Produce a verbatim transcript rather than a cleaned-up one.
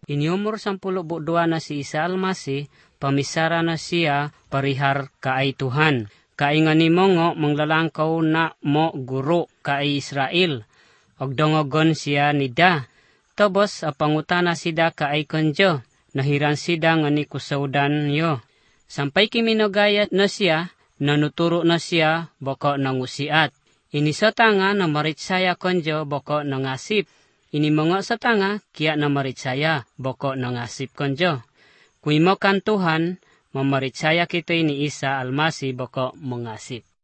Inyumor sampulo budua na si Isa Almasi, pamisara na siya parihar kaay Tuhan. Kaingan ni mongo manglalangkaw na mo guro kaay Israel. Og dongogon siya nida. Tobos apangutana sida kaay konjo. Nahiran sida nga ni kusawdan yo. Sampay kiminogayat na siya, nanuturo na siya boko nangusiat. Inisota nga na maritsaya konjo boko nangasip. Inimongo sa tanga, kiya na maritsaya, boko nangasip konjo. Kung imo kantuhan, mamaritsaya kito'y ni Isa Almasi, boko mangasip.